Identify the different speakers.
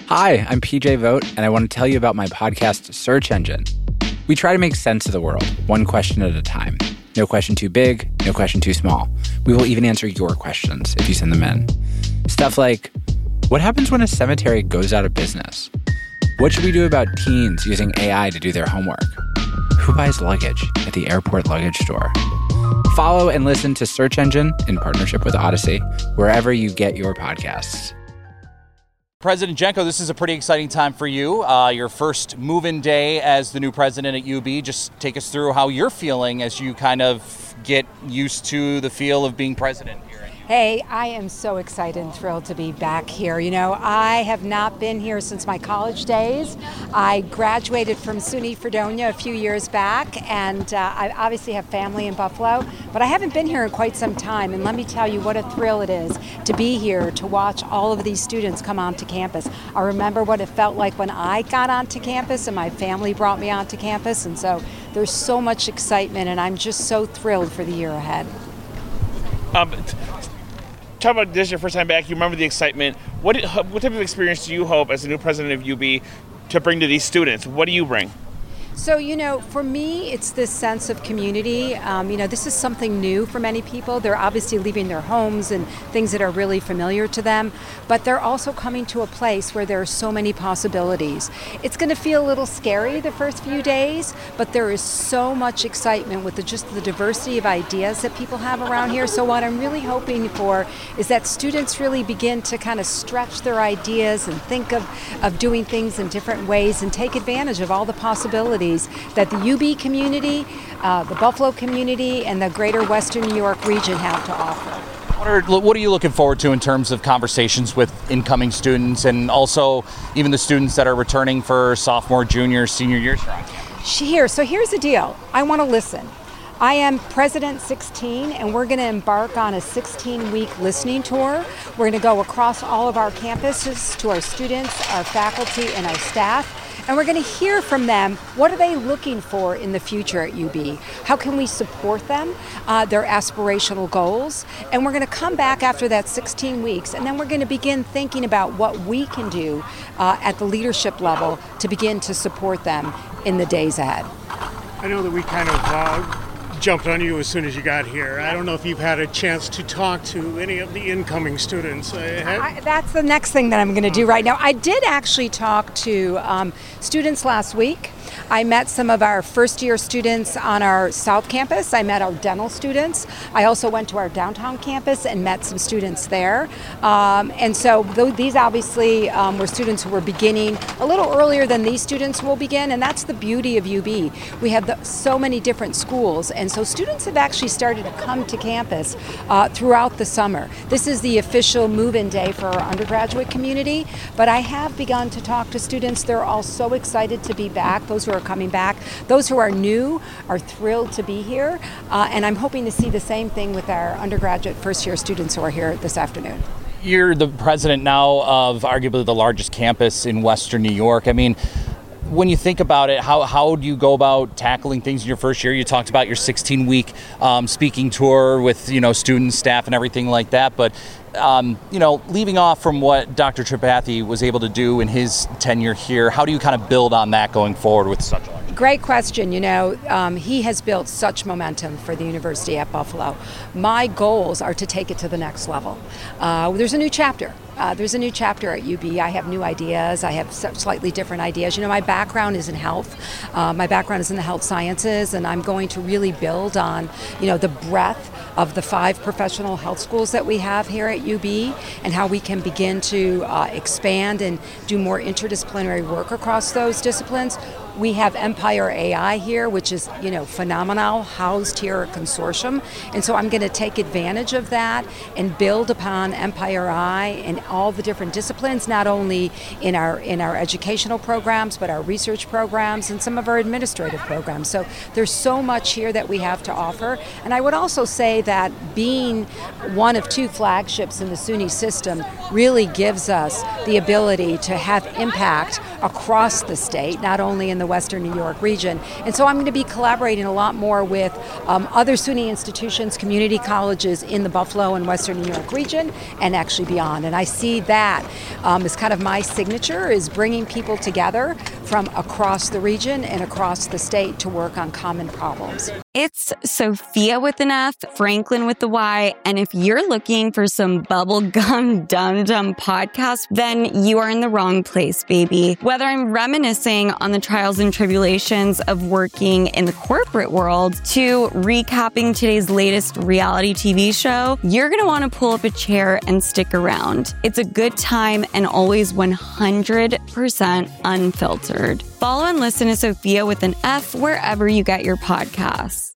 Speaker 1: Hi, I'm PJ Vogt, and I want to tell you about my podcast, Search Engine. We try to make sense of the world, one question at a time. No question too big, no question too small. We will even answer your questions if you send them in. Stuff like, what happens when a cemetery goes out of business? What should we do about teens using AI to do their homework? Who buys luggage at the airport luggage store? Follow and listen to Search Engine in partnership with Odyssey, wherever you get your podcasts.
Speaker 2: President Jenko, this is a pretty exciting time for you. Your first move-in day as the new president at UB. Just take us through how you're feeling as you kind of get used to the feel of being president here.
Speaker 3: Hey, I am so excited and thrilled to be back here. You know, I have not been here since my college days. I graduated from SUNY Fredonia a few years back, and I obviously have family in Buffalo, but I haven't been here in quite some time. And let me tell you what a thrill it is to be here, to watch all of these students come onto campus. I remember what it felt like when I got onto campus and my family brought me onto campus, and so there's so much excitement, and I'm just so thrilled for the year ahead.
Speaker 4: Talk about this, your first time back. You remember the excitement. What type of experience do you hope as the new president of UB to bring to these students? What do you bring?
Speaker 3: So, you know, for me, it's this sense of community. This is something new for many people. They're obviously leaving their homes and things that are really familiar to them, but they're also coming to a place where there are so many possibilities. It's going to feel a little scary the first few days, but there is so much excitement with just the diversity of ideas that people have around here. So what I'm really hoping for is that students really begin to kind of stretch their ideas and think of doing things in different ways and take advantage of all the possibilities that the UB community, the Buffalo community, and the greater Western New York region have to offer.
Speaker 2: What are you looking forward to in terms of conversations with incoming students and also even the students that are returning for sophomore, junior, senior years?
Speaker 3: So here's the deal. I want to listen. I am President 16, and we're going to embark on a 16-week listening tour. We're going to go across all of our campuses to our students, our faculty, and our staff. And we're going to hear from them, what are they looking for in the future at UB? How can we support them, their aspirational goals? And we're going to come back after that 16 weeks, and then we're going to begin thinking about what we can do at the leadership level to begin to support them in the days ahead.
Speaker 5: I know that we kind of jumped on you as soon as you got here. I don't know if you've had a chance to talk to any of the incoming students.
Speaker 3: That's the next thing that I'm going to do right now. I did actually talk to students last week. I met some of our first-year students on our South Campus. I met our dental students. I also went to our downtown campus and met some students there. And so these obviously were students who were beginning a little earlier than these students will begin, and that's the beauty of UB. We have so many different schools, and so students have actually started to come to campus throughout the summer. This is the official move-in day for our undergraduate community, but I have begun to talk to students. They're all so excited to be back. Those who are coming back. Those who are new are thrilled to be here, and I'm hoping to see the same thing with our undergraduate first-year students who are here this afternoon.
Speaker 2: You're the president now of arguably the largest campus in Western New York. I mean, when you think about it, how do you go about tackling things in your first year? You talked about your 16-week speaking tour with students, staff, and everything like that, but leaving off from what Dr. Tripathi was able to do in his tenure here, how do you kind of build on that going forward with such a large?
Speaker 3: Great question. He has built such momentum for the University at Buffalo. My goals are to take it to the next level. There's a new chapter. There's a new chapter at UB. I have new ideas. I have slightly different ideas. My background is in health. My background is in the health sciences, and I'm going to really build on, the breadth of the 5 professional health schools that we have here at UB and how we can begin to expand and do more interdisciplinary work across those disciplines. We have Empire AI here, which is, phenomenal, housed here at Consortium. And so I'm going to take advantage of that and build upon Empire AI and all the different disciplines, not only in our educational programs, but our research programs and some of our administrative programs. So there's so much here that we have to offer. And I would also say that being one of two flagships in the SUNY system really gives us the ability to have impact across the state, not only in the Western New York region. And so I'm going to be collaborating a lot more with other SUNY institutions, community colleges in the Buffalo and Western New York region, and actually beyond. And I see that as kind of my signature, is bringing people together from across the region and across the state to work on common problems.
Speaker 6: It's Sophia with an F, Franklin with the Y, and if you're looking for some bubblegum dum-dum podcast, then you are in the wrong place, baby. Whether I'm reminiscing on the trials and tribulations of working in the corporate world to recapping today's latest reality TV show, you're going to want to pull up a chair and stick around. It's a good time and always 100% unfiltered. Follow and listen to Sophia with an F wherever you get your podcasts.